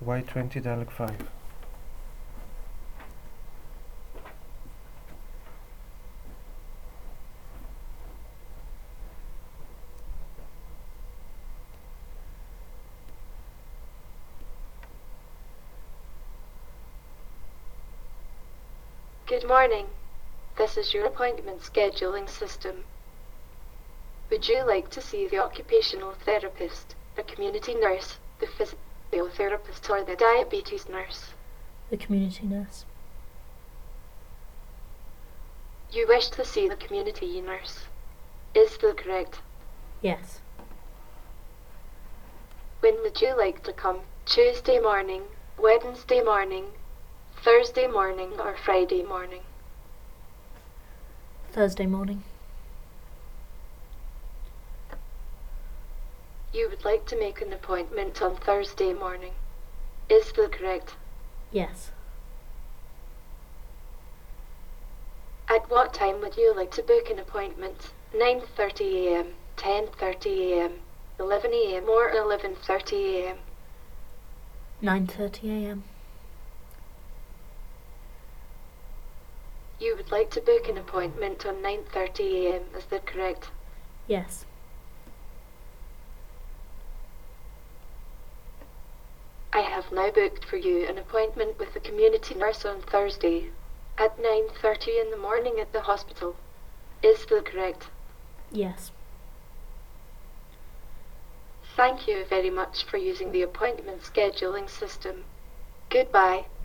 Y20 dialog 5. Good morning. This is your appointment scheduling system. Would you like to see the occupational therapist, the community nurse, the physiotherapist, or the diabetes nurse? The community nurse. You wish to see the community nurse. Is that correct? Yes. When would you like to come? Tuesday morning, Wednesday morning, Thursday morning, or Friday morning? Thursday morning. You would like to make an appointment on Thursday morning. Is that correct? Yes. At what time would you like to book an appointment? 9:30 a.m., 10:30 a.m., 11 a.m. or 11:30 a.m.? 9:30 a.m. You would like to book an appointment on 9:30 a.m., is that correct? Yes. I have now booked for you an appointment with the community nurse on Thursday at 9:30 in the morning at the hospital. Is that correct? Yes. Thank you very much for using the appointment scheduling system. Goodbye.